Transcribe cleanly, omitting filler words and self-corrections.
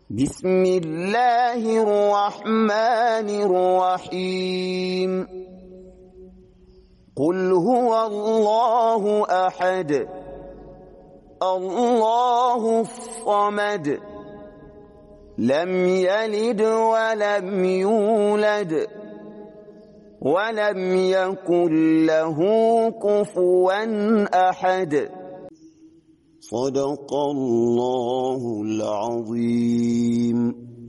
بسم الله الرحمن الرحيم قل هو الله أحد الله الصمد لم يلد ولم يولد ولم يكن له كفوا أحد صدق الله العظيم.